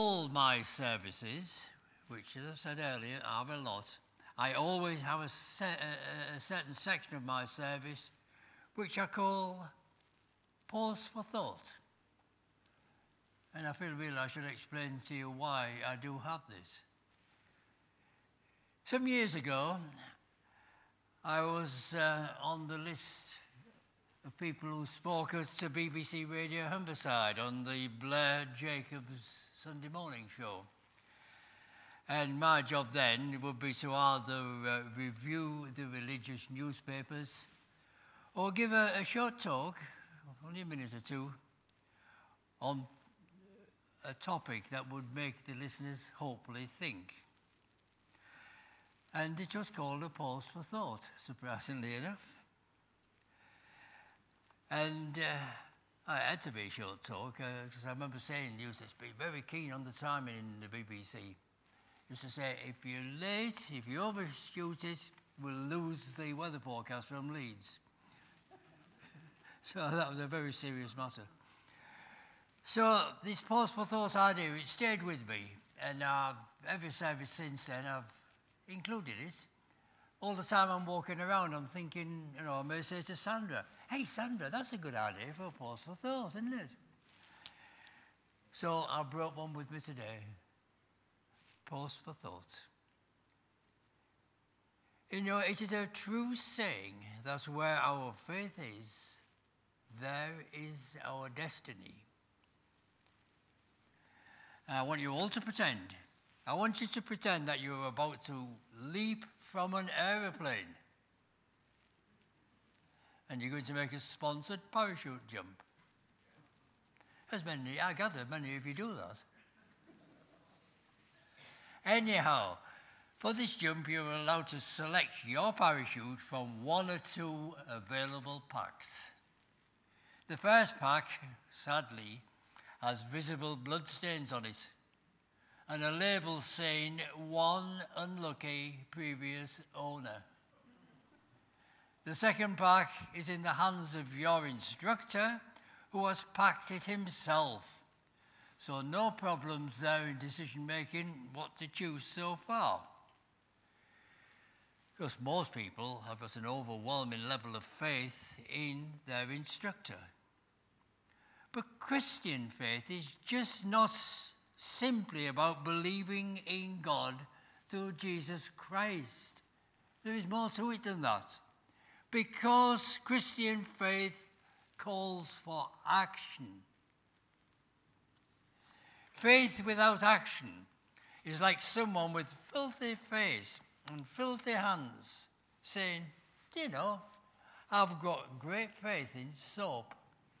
All my services, which as I said earlier are a lot, I always have a certain section of my service which I call Pause for Thought. And I feel really I should explain to you why I do have this. Some years ago, I was on the list of people who spoke at BBC Radio Humberside on the Blair Jacobs Sunday morning show. And my job then would be to either review the religious newspapers or give a short talk, only a minute or two, on a topic that would make the listeners hopefully think. And it was called a pause for thought, surprisingly enough. And I had to be a short talk, because I remember saying, used to be very keen on the timing in the BBC. Used to say, if you're late, if you overshoot it, we'll lose the weather forecast from Leeds. So that was a very serious matter. So this pause for thought idea, it stayed with me. And every service since then, I've included it. All the time I'm walking around, I'm thinking, I may say to Sandra, hey, Sandra, that's a good idea for a pause for thought, isn't it? So I brought one with me today. Pause for thought. It is a true saying that where our faith is, there is our destiny. And I want you all to pretend. I want you to pretend that you're about to leap from an aeroplane. And you're going to make a sponsored parachute jump. I gather many of you do that. Anyhow, for this jump, you're allowed to select your parachute from one or two available packs. The first pack, sadly, has visible bloodstains on it and a label saying one unlucky previous owner. The second pack is in the hands of your instructor, who has packed it himself. So no problems there in decision-making what to choose so far. Because most people have got an overwhelming level of faith in their instructor. But Christian faith is just not simply about believing in God through Jesus Christ. There is more to it than that. Because Christian faith calls for action. Faith without action is like someone with filthy face and filthy hands saying, I've got great faith in soap.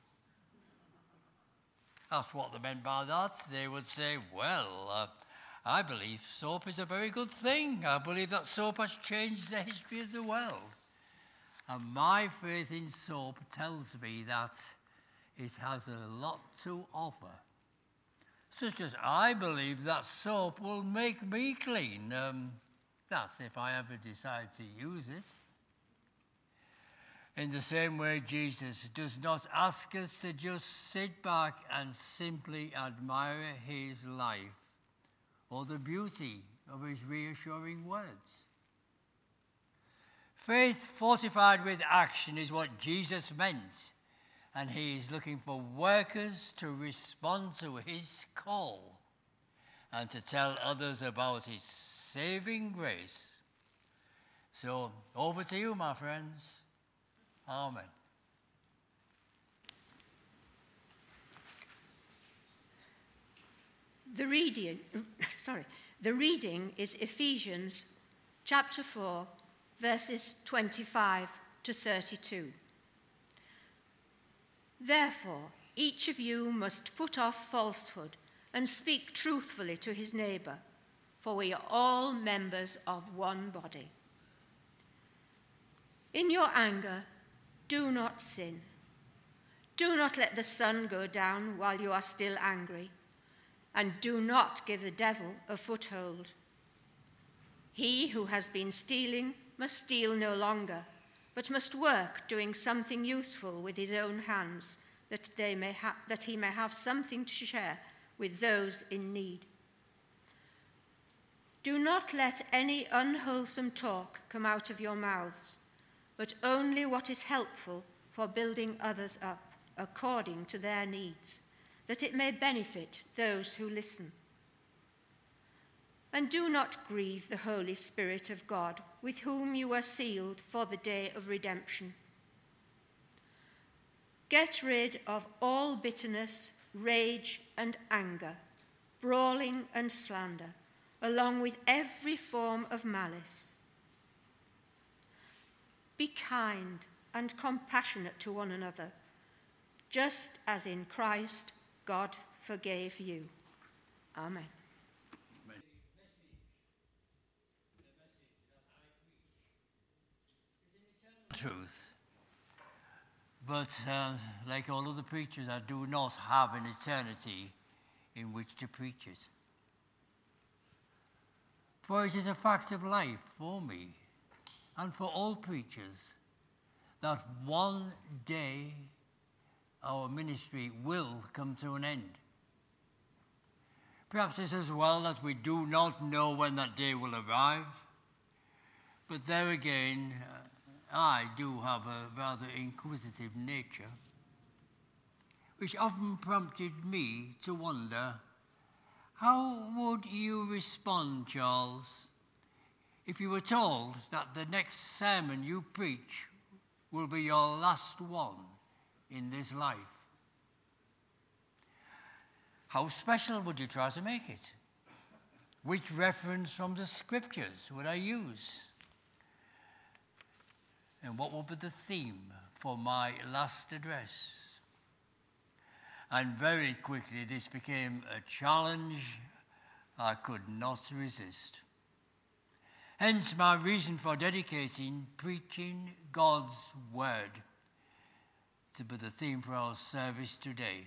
That's what they meant by that. They would say, I believe soap is a very good thing. I believe that soap has changed the history of the world. And my faith in soap tells me that it has a lot to offer. Such as I believe that soap will make me clean. That's if I ever decide to use it. In the same way, Jesus does not ask us to just sit back and simply admire his life or the beauty of his reassuring words. Faith fortified with action is what Jesus meant, and he is looking for workers to respond to his call and to tell others about his saving grace. So, over to you, my friends. Amen. The reading is Ephesians chapter 4, verses 25 to 32. Therefore, each of you must put off falsehood and speak truthfully to his neighbor, for we are all members of one body. In your anger, do not sin. Do not let the sun go down while you are still angry, and do not give the devil a foothold. He who has been stealing must steal no longer, but must work doing something useful with his own hands, that he may have something to share with those in need. Do not let any unwholesome talk come out of your mouths, but only what is helpful for building others up according to their needs, that it may benefit those who listen. And do not grieve the Holy Spirit of God, with whom you were sealed for the day of redemption. Get rid of all bitterness, rage, and anger, brawling and slander, along with every form of malice. Be kind and compassionate to one another, just as in Christ God forgave you. Amen. Truth. But like all other preachers, I do not have an eternity in which to preach it. For it is a fact of life for me and for all preachers that one day our ministry will come to an end. Perhaps it's as well that we do not know when that day will arrive, but there again, I do have a rather inquisitive nature, which often prompted me to wonder, how would you respond, Charles, if you were told that the next sermon you preach will be your last one in this life? How special would you try to make it? Which reference from the scriptures would I use? And what would be the theme for my last address? And very quickly this became a challenge I could not resist. Hence my reason for dedicating preaching God's word to be the theme for our service today.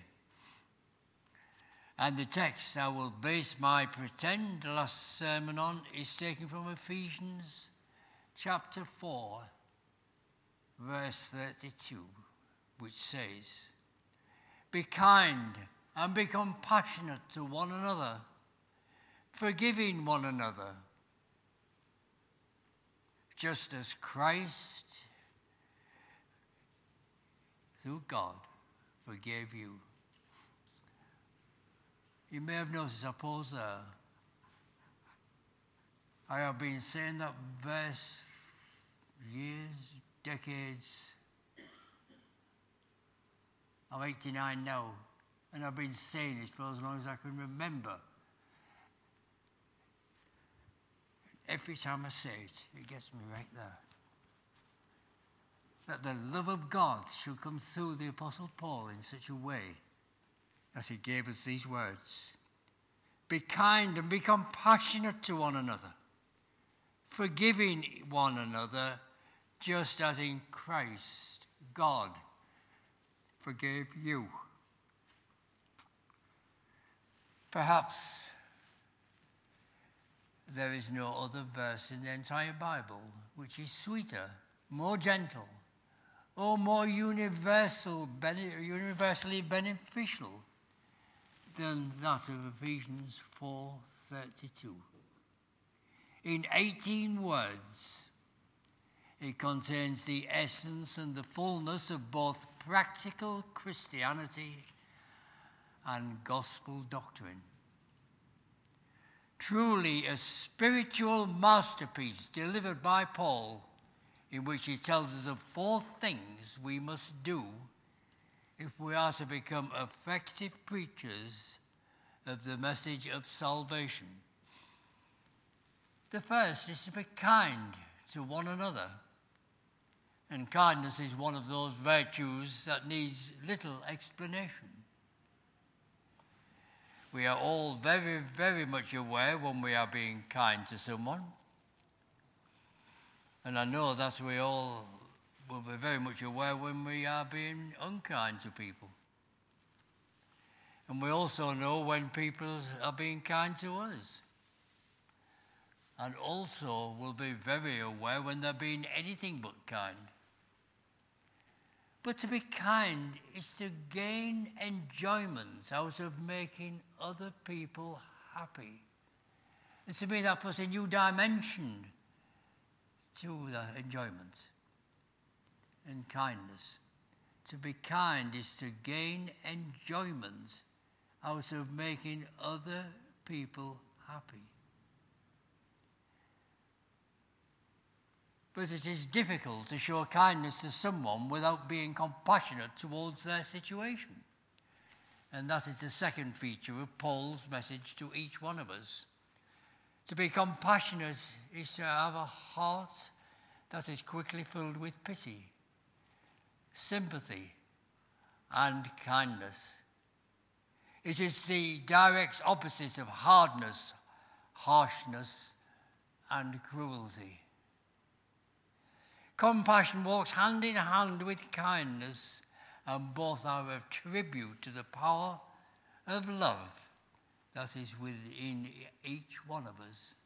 And the text I will base my pretend last sermon on is taken from Ephesians chapter 4, verse 32, which says, "Be kind and be compassionate to one another, forgiving one another, just as Christ, through God, forgave you." You may have noticed I paused there. I have been saying that verse years, decades. I'm 89 now, and I've been saying it for as long as I can remember. Every time I say it, it gets me right there. That the love of God should come through the Apostle Paul in such a way as he gave us these words. Be kind and be compassionate to one another, forgiving one another, just as in Christ God forgave you. Perhaps there is no other verse in the entire Bible which is sweeter, more gentle, or more universally beneficial than that of Ephesians 4:32. In 18 words, it contains the essence and the fullness of both practical Christianity and gospel doctrine. Truly a spiritual masterpiece delivered by Paul, in which he tells us of 4 things we must do if we are to become effective preachers of the message of salvation. The first is to be kind to one another. And kindness is one of those virtues that needs little explanation. We are all very, very much aware when we are being kind to someone. And I know that we all will be very much aware when we are being unkind to people. And we also know when people are being kind to us. And also will be very aware when they're being anything but kind. But to be kind is to gain enjoyment out of making other people happy. And to me, that puts a new dimension to the enjoyment and kindness. To be kind is to gain enjoyment out of making other people happy. But it is difficult to show kindness to someone without being compassionate towards their situation. And that is the second feature of Paul's message to each one of us. To be compassionate is to have a heart that is quickly filled with pity, sympathy, and kindness. It is the direct opposite of hardness, harshness, and cruelty. Compassion walks hand in hand with kindness, and both are a tribute to the power of love that is within each one of us.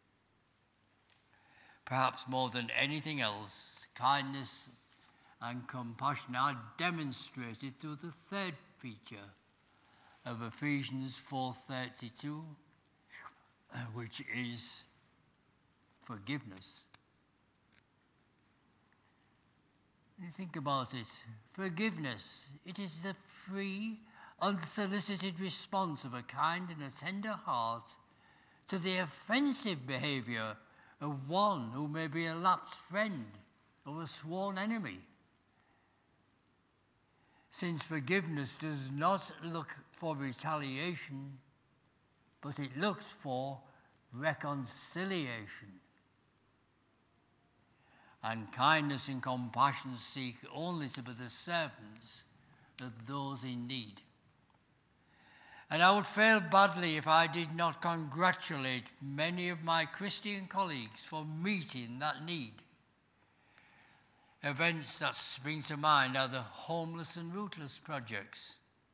Perhaps more than anything else, kindness and compassion are demonstrated through the third feature of Ephesians 4:32, which is forgiveness. When you think about it, forgiveness, it is the free, unsolicited response of a kind and a tender heart to the offensive behavior of one who may be a lapsed friend or a sworn enemy. Since forgiveness does not look for retaliation, but it looks for reconciliation. And kindness and compassion seek only to be the servants of those in need. And I would fail badly if I did not congratulate many of my Christian colleagues for meeting that need. Events that spring to mind are the Homeless and Rootless projects.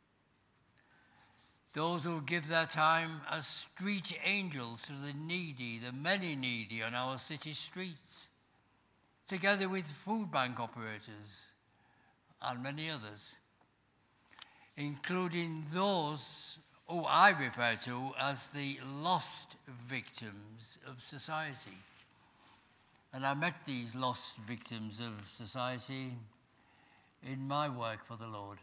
Those who give their time as street angels to the needy, the many needy on our city streets, together with food bank operators and many others, including those who I refer to as the lost victims of society. And I met these lost victims of society in my work for the Lord.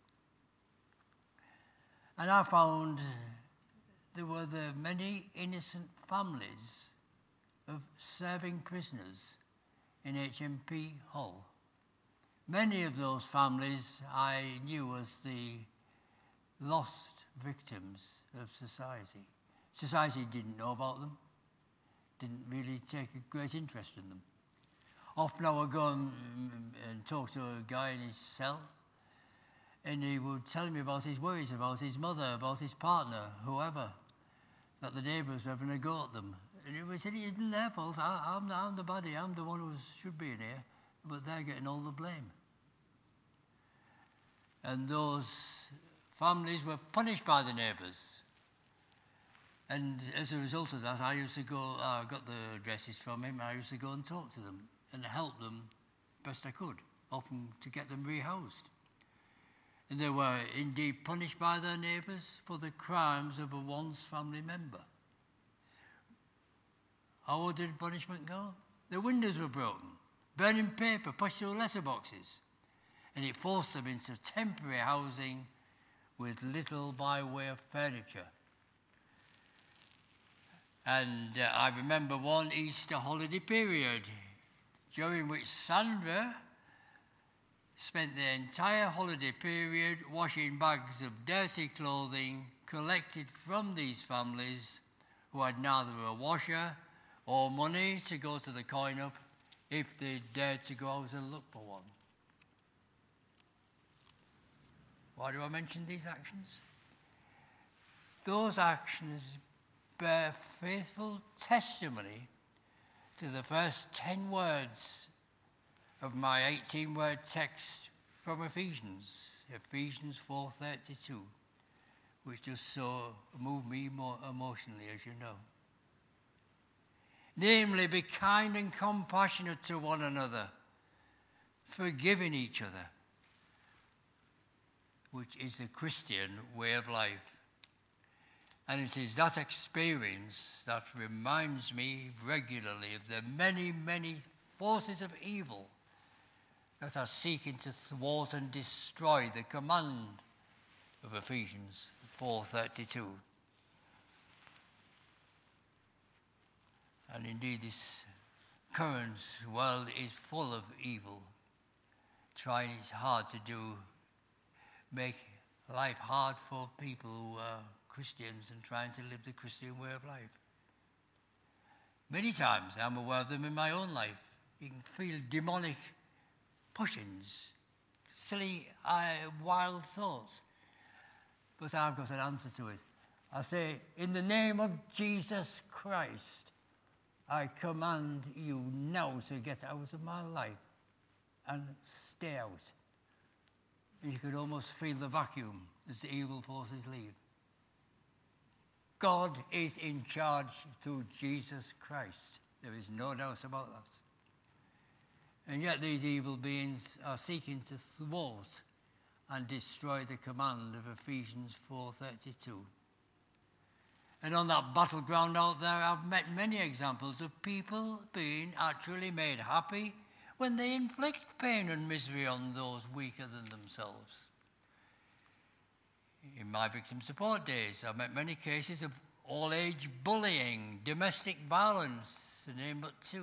And I found there were the many innocent families of serving prisoners in HMP Hull. Many of those families I knew as the lost victims of society. Society didn't know about them, didn't really take a great interest in them. Often I would go and talk to a guy in his cell, and he would tell me about his worries, about his mother, about his partner, whoever, that the neighbours were having a go at them. And he said, it isn't their fault. I'm the baddie. I'm the one who should be in here. But they're getting all the blame. And those families were punished by the neighbours. And as a result of that, I used to go, I got the addresses from him. I used to go and talk to them and help them best I could, often to get them rehoused. And they were indeed punished by their neighbours for the crimes of a once family member. How did punishment go? The windows were broken, burning paper pushed through letterboxes, and it forced them into temporary housing with little by way of furniture. And I remember one Easter holiday period during which Sandra spent the entire holiday period washing bags of dirty clothing collected from these families who had neither a washer or money to go to the coin-up if they dared to go out and look for one. Why do I mention these actions? Those actions bear faithful testimony to the first 10 words of my 18-word text from Ephesians 4:32, which just so moved me more emotionally, as you know. Namely, be kind and compassionate to one another, forgiving each other, which is the Christian way of life. And it is that experience that reminds me regularly of the many, many forces of evil that are seeking to thwart and destroy the command of Ephesians 4:32. And indeed, this current world is full of evil, trying its hard to make life hard for people who are Christians and trying to live the Christian way of life. Many times I'm aware of them in my own life. You can feel demonic pushings, silly, wild thoughts. But I've got an answer to it. I say, in the name of Jesus Christ, I command you now to get out of my life and stay out. You could almost feel the vacuum as the evil forces leave. God is in charge through Jesus Christ. There is no doubt about that. And yet these evil beings are seeking to thwart and destroy the command of Ephesians 4:32. And on that battleground out there, I've met many examples of people being actually made happy when they inflict pain and misery on those weaker than themselves. In my victim support days, I've met many cases of all-age bullying, domestic violence, to name but two.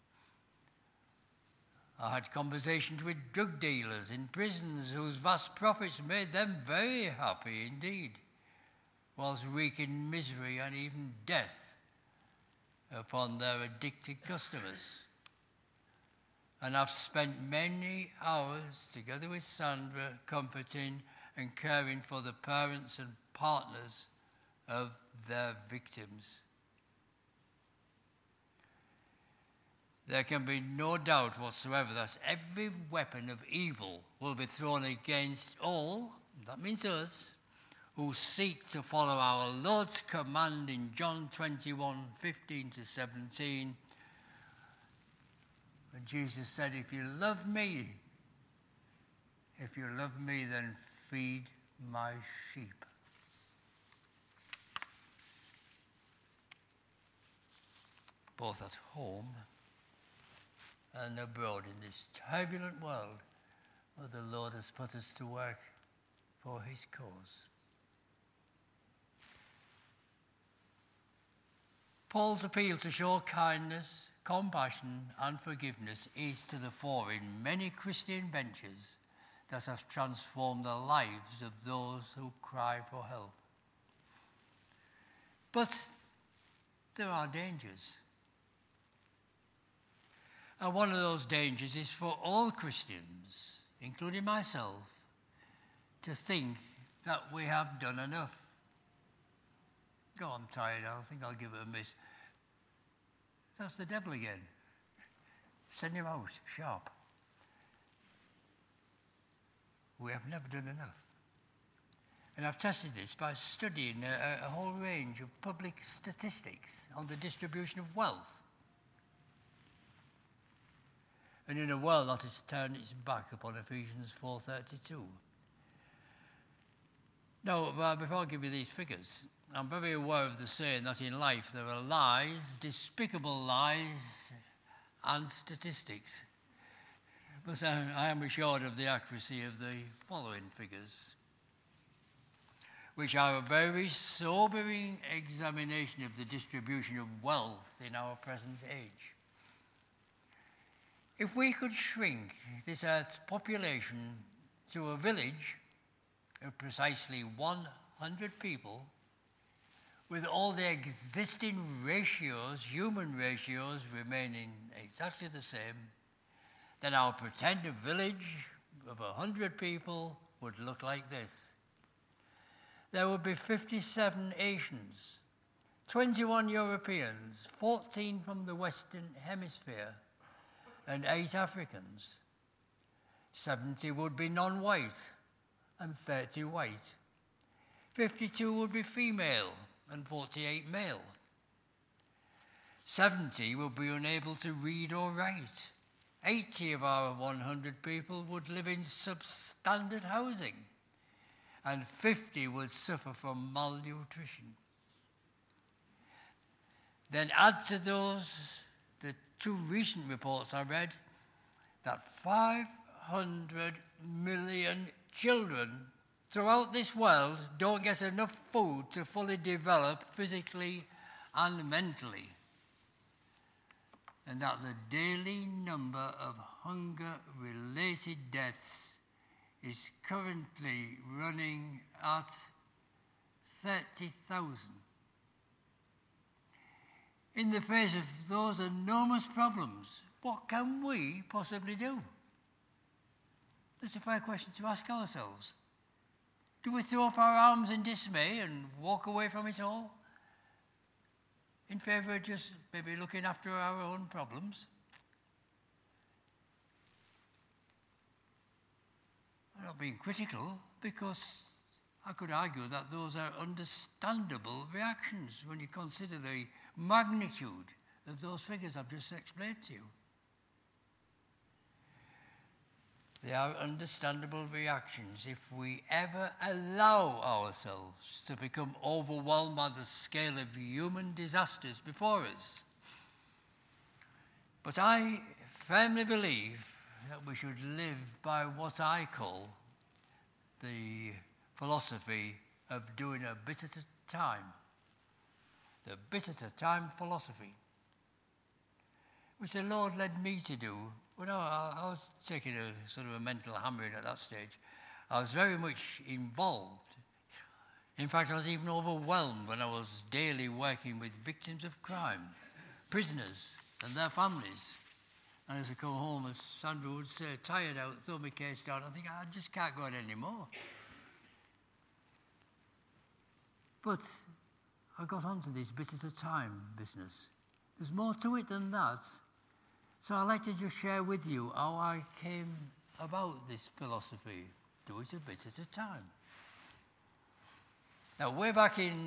I had conversations with drug dealers in prisons whose vast profits made them very happy indeed, whilst wreaking misery and even death upon their addicted customers. And I've spent many hours together with Sandra comforting and caring for the parents and partners of their victims. There can be no doubt whatsoever that every weapon of evil will be thrown against all, that means us, who seek to follow our Lord's command in John 21:15-17. When Jesus said, if you love me, then feed my sheep. Both at home and abroad in this turbulent world where the Lord has put us to work for his cause. Paul's appeal to show kindness, compassion and forgiveness is to the fore in many Christian ventures that have transformed the lives of those who cry for help. But there are dangers. And one of those dangers is for all Christians, including myself, to think that we have done enough. Oh, I'm tired, I think I'll give it a miss. That's the devil again. Send him out, sharp. We have never done enough. And I've tested this by studying a whole range of public statistics on the distribution of wealth. And in a world that has turned its back upon Ephesians 4:32. Now, before I give you these figures, I'm very aware of the saying that in life there are lies, despicable lies, and statistics. But I am assured of the accuracy of the following figures, which are a very sobering examination of the distribution of wealth in our present age. If we could shrink this Earth's population to a village of precisely 100 people, with all the existing ratios, human ratios, remaining exactly the same, then our pretended village of 100 people would look like this. There would be 57 Asians, 21 Europeans, 14 from the Western Hemisphere, and 8 Africans. 70 would be non-white and 30 white. 52 would be female and 48 male. 70 would be unable to read or write. 80 of our 100 people would live in substandard housing, and 50 would suffer from malnutrition. Then add to those the two recent reports I read that 500 million children throughout this world don't get enough food to fully develop physically and mentally, and that the daily number of hunger-related deaths is currently running at 30,000. In the face of those enormous problems, what can we possibly do? That's a fair question to ask ourselves. Do we throw up our arms in dismay and walk away from it all in favour of just maybe looking after our own problems? I'm not being critical, because I could argue that those are understandable reactions when you consider the magnitude of those figures I've just explained to you. They are understandable reactions if we ever allow ourselves to become overwhelmed by the scale of human disasters before us. But I firmly believe that we should live by what I call the philosophy of doing a bit at a time. The bit at a time philosophy, which the Lord led me to do. Well, no, I was taking a sort of a mental hammering at that stage. I was very much involved. In fact, I was even overwhelmed when I was daily working with victims of crime, prisoners and their families. And as I come home, as Sandra would say, tired out, throw my case down, I think I just can't go on anymore. But I got onto this bit at a time business. There's more to it than that. So I'd like to just share with you how I came about this philosophy. Do it a bit at a time. Now, way back in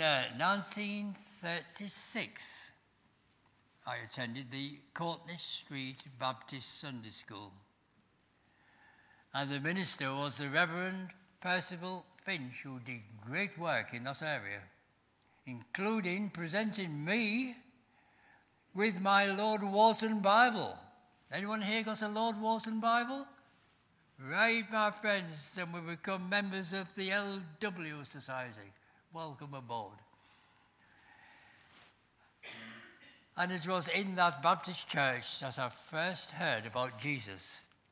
1936, I attended the Courtney Street Baptist Sunday School. And the minister was the Reverend Percival Finch, who did great work in that area, including presenting me with my Lord Wharton Bible. Anyone here got a Lord Wharton Bible? Right, my friends, and we become members of the LW Society. Welcome aboard. And it was in that Baptist church that I first heard about Jesus.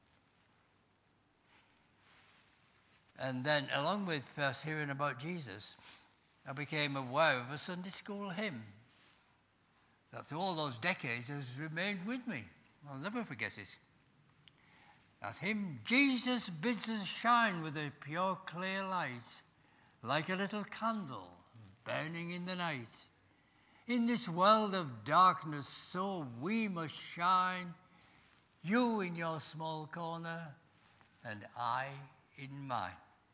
And then, along with first hearing about Jesus, I became aware of a Sunday school hymn that through all those decades has remained with me. I'll never forget it. That hymn, Jesus bids us shine with a pure, clear light, like a little candle burning in the night. In this world of darkness, so we must shine, you in your small corner, and I in mine.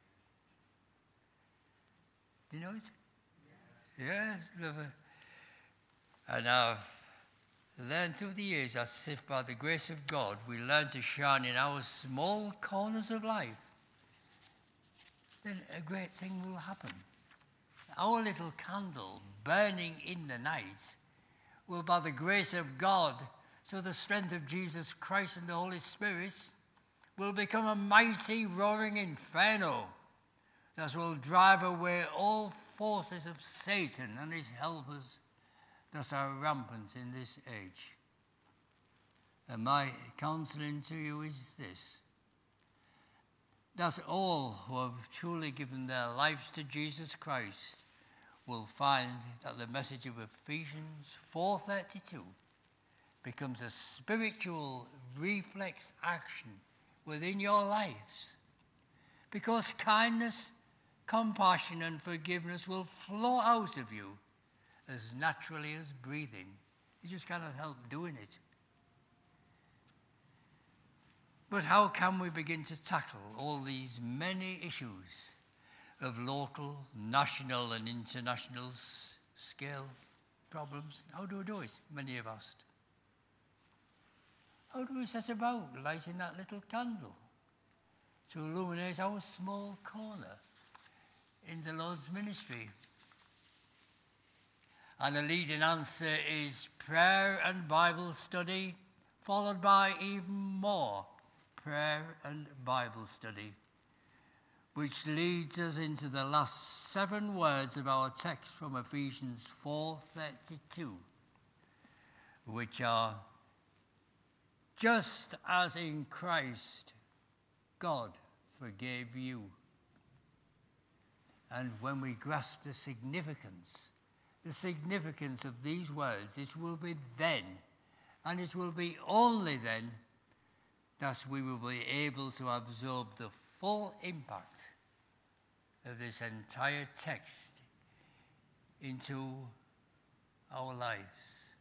Do you know it? Yes, lovely. And I've learned through the years that if by the grace of God we learn to shine in our small corners of life, then a great thing will happen. Our little candle burning in the night will, by the grace of God, through the strength of Jesus Christ and the Holy Spirit, will become a mighty roaring inferno that will drive away all forces of Satan and his helpers that are rampant in this age. And my counselling to you is this: that all who have truly given their lives to Jesus Christ will find that the message of Ephesians 4:32 becomes a spiritual reflex action within your lives, because kindness, compassion and forgiveness will flow out of you as naturally as breathing. You just cannot help doing it. But how can we begin to tackle all these many issues of local, national and international scale problems? How do we do it? Many have asked. How do we set about lighting that little candle to illuminate our small corner in the Lord's ministry? And the leading answer is prayer and Bible study, followed by even more prayer and Bible study, which leads us into the last 7 words of our text from Ephesians 4:32, which are, just as in Christ God forgave you. And when we grasp the significance of these words, it will be then, and it will be only then, that we will be able to absorb the full impact of this entire text into our lives.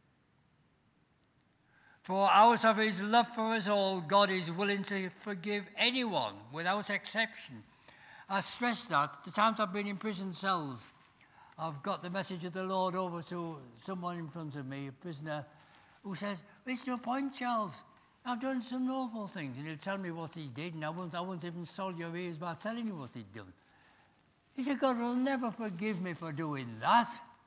For out of his love for us all, God is willing to forgive anyone without exception. I stress that the times I've been in prison cells, I've got the message of the Lord over to someone in front of me, a prisoner, who says, "It's no point, Charles. I've done some awful things." And he'll tell me what he did, and I won't even soil your ears by telling you what he'd done. He said, "God will never forgive me for doing that."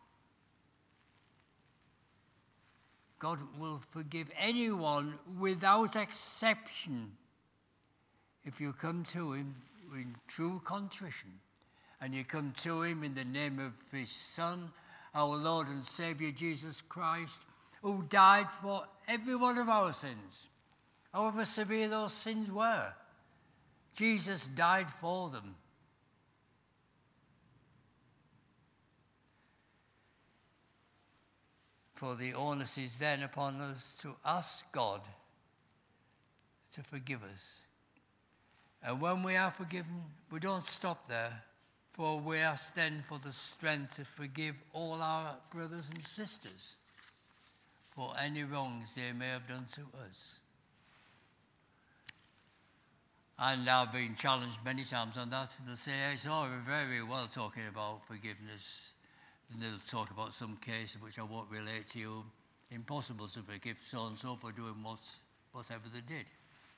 God will forgive anyone without exception if you come to him in true contrition, and you come to him in the name of his Son, our Lord and Saviour Jesus Christ, who died for every one of our sins, however severe those sins were. Jesus died for them. For the onus is then upon us to ask God to forgive us. And when we are forgiven, we don't stop there, for we ask then for the strength to forgive all our brothers and sisters for any wrongs they may have done to us. And I've been challenged many times on that, and they'll say, "It's all very well talking about forgiveness." And they'll talk about some case which I won't relate to you. Impossible to forgive so-and-so for doing whatever they did.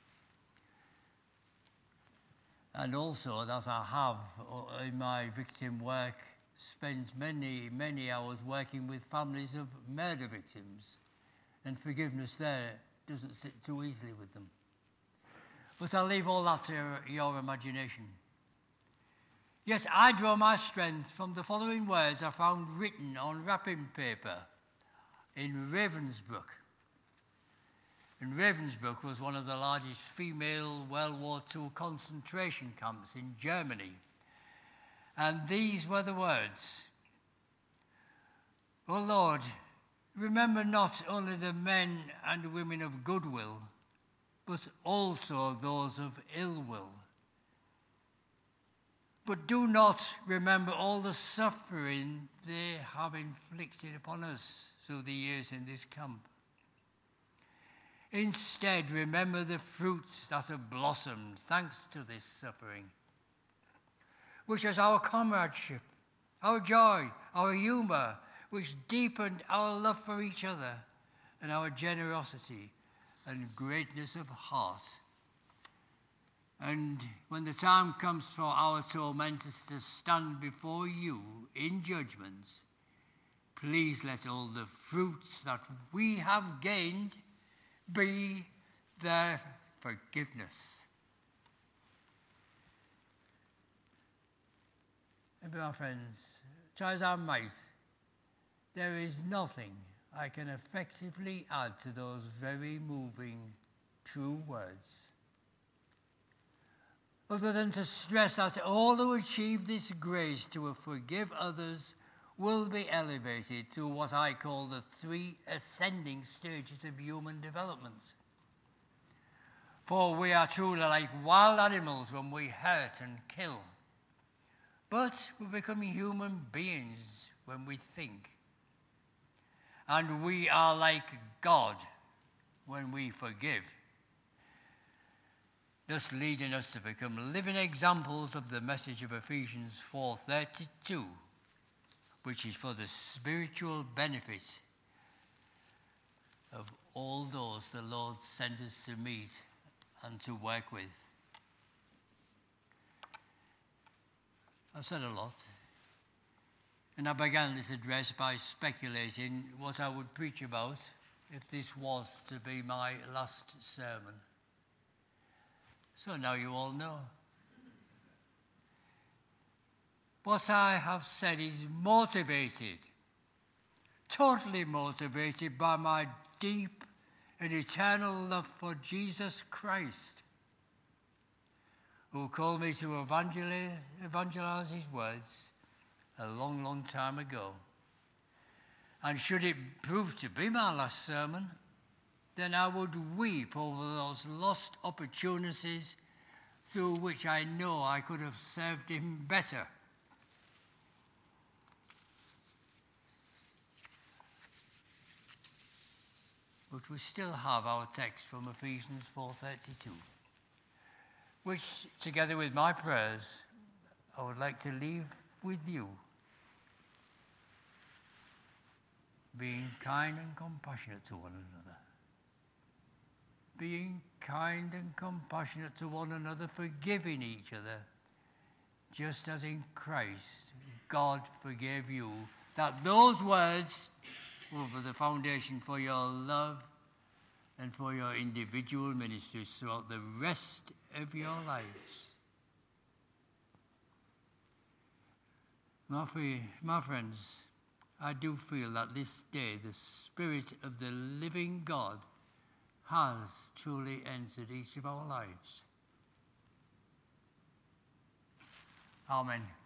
And also that I have, in my victim work, spent many hours working with families of murder victims. And forgiveness there doesn't sit too easily with them. But I'll leave all that to your imagination. Yes, I draw my strength from the following words I found written on wrapping paper in Ravensbrück. And Ravensbrück was one of the largest female World War II concentration camps in Germany. And these were the words: "O Lord, remember not only the men and women of goodwill, but also those of ill will. But do not remember all the suffering they have inflicted upon us through the years in this camp. Instead, remember the fruits that have blossomed thanks to this suffering, which is our comradeship, our joy, our humor, which deepened our love for each other, and our generosity and greatness of heart. And when the time comes for our tormentors to stand before you in judgment, please let all the fruits that we have gained be their forgiveness." Maybe, my friends, try as I might, there is nothing I can effectively add to those very moving, true words, other than to stress that all who achieve this grace to forgive others will be elevated to what I call the 3 ascending stages of human development. For we are truly like wild animals when we hurt and kill, but we become human beings when we think. And we are like God when we forgive, thus leading us to become living examples of the message of Ephesians 4:32, which is for the spiritual benefit of all those the Lord sent us to meet and to work with. I've said a lot. And I began this address by speculating what I would preach about if this was to be my last sermon. So now you all know. What I have said is motivated, totally motivated by my deep and eternal love for Jesus Christ, who called me to evangelize his words a long, long time ago. And should it prove to be my last sermon, then I would weep over those lost opportunities through which I know I could have served him better. But we still have our text from Ephesians 4:32, which, together with my prayers, I would like to leave with you. Being kind and compassionate to one another. Being kind and compassionate to one another, forgiving each other, just as in Christ God forgave you. That those words will be the foundation for your love and for your individual ministries throughout the rest of your lives. My friends, I do feel that this day the Spirit of the living God has truly entered each of our lives. Amen.